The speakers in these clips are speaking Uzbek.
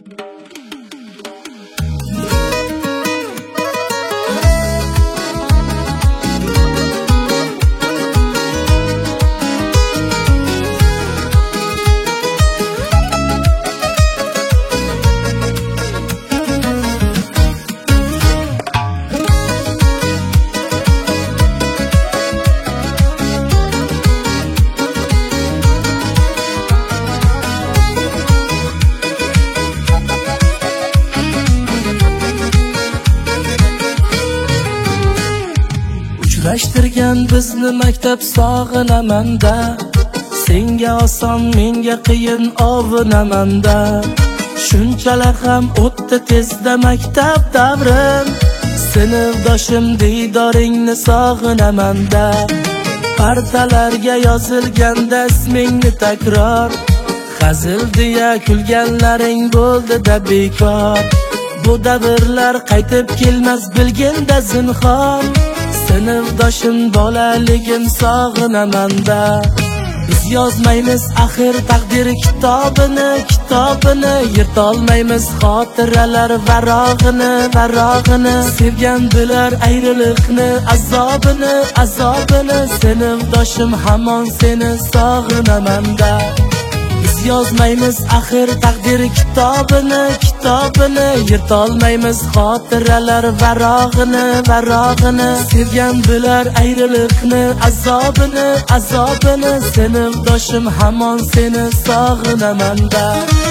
Uchrashtirgan bizni maktab sog'inaman-da, senga oson menga qiyin ovinaman-da. Shunchalar ham o'tdi tezda maktab davrim, sinfdoshim diydoringni sog'inaman-da. Partalarga yozilganda ismingni takror, hazil deya kulganlaring bo'ldi-da bekor. Bu davrlar qaytib kelmas bilganda zinhor, sinfdoshim bolaligim sog'inaman-da. Biz yozmaymiz axir taqdir kitobini, yirtolmaymiz xotiralar varog'ini. Sevgan bilar ayriliqni, azobini, sinfdoshim hamon seni sog'inaman-da. Biz yozmaymiz axir taqdir kitobini, yirtolmaymiz xotiralar varog'ini. Sevgan bilar ayriliqni, azobini, sinfdoshim hamon seni sog'inaman-da.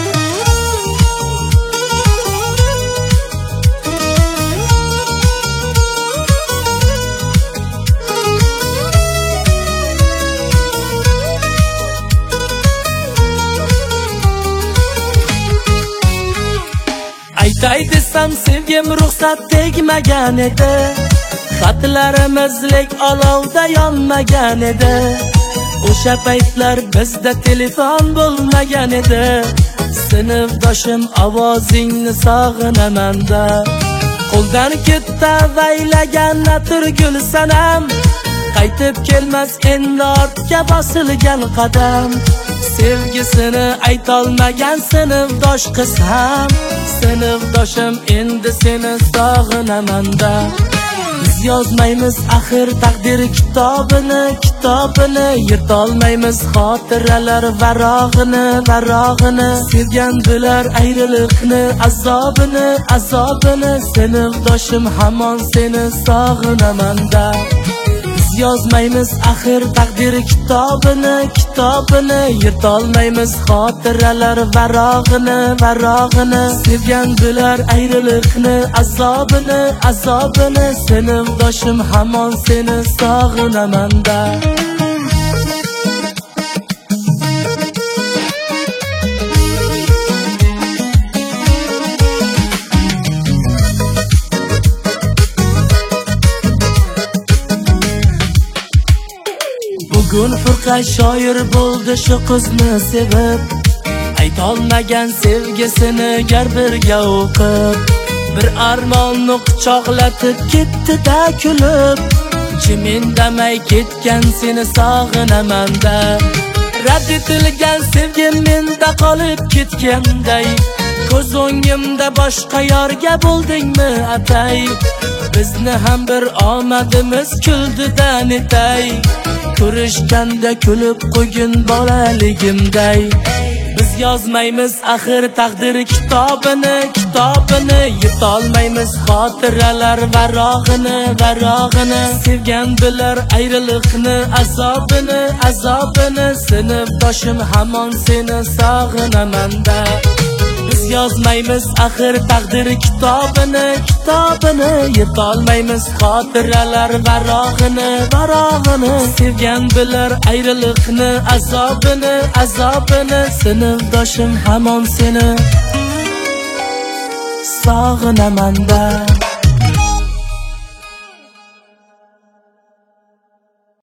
Aytay desam sevgim ruxsat tegmagan edi, xatlarimiz lek olovda yonmagan edi. O'sha paytlar bizda telefon bo'lmagan edi, sinfdoshim ovozingni sog'inaman-da. Qo'ldan ketdi avaylagan atirgul sanam, qaytib kelmas endi ortga bosilgan qadam. Sevgisini aytolmagan sinfdosh qiz ham, sinfdoshim endi seni sog'inaman-da. Biz yozmaymiz axir taqdir kitobini, yirtolmaymiz xotiralar varog'ini. Sevgan bilar ayriliqni, azobini, sinfdoshim hamon seni sog'inaman-da. Yozmaymiz axir taqdir kitobini, yirtolmaymiz xotiralar varog'ini. Sevgan bilar ayriliqni, azobini, sinfdoshim hamon seni sog'inaman-da. Bugun Furqa shoir bo'ldi shu qizni sevib, aytolmagan sevgisini gar birga o'qib. Bir armonni quchoqlatib ketdi-da kulib, jim indamay ketgan seni sog'inaman-da. Rad etilgan sevgim menda qolib ketganday, ko'z o'ngimda boshqa yorga bo'ldingmi atay. Bizni ham bir omadimiz kuldi-da netay, ko'rishganda kulib qo'ygin bolaligimday. Biz yozmaymiz axir taqdir kitobini, yirtolmaymiz xotiralar varog'ini. Sevgan bilar ayriliqni, azobini, sinfdoshim hamon seni sog'inaman-da. Biz yozmaymiz axir taqdir kitobini, yirtolmaymiz xotiralar varog'ini. Sevgan bilar ayriliqni, azobini, sinfdoshim hamon seni sog'inaman-da.